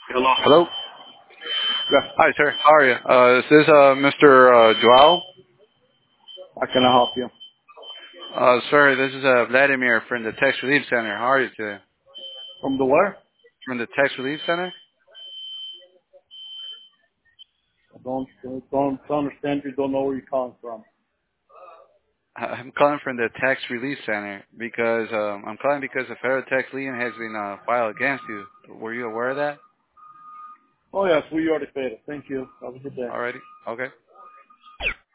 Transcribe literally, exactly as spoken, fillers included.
Hello. Hello. Yes. Hi, sir. How are you? Uh, is this uh, Mister Uh, Joao? How can I help you? Uh, sir, this is uh, Vladimir from the Tax Relief Center. How are you today? From the where? From the Tax Relief Center? I don't don't don't understand you. Don't know where you're calling from. I- I'm calling from the Tax Relief Center because um, I'm calling because a federal tax lien has been uh, filed against you. Were you aware of that Oh yes, we already paid it. Thank you. Have a good day. already? Okay.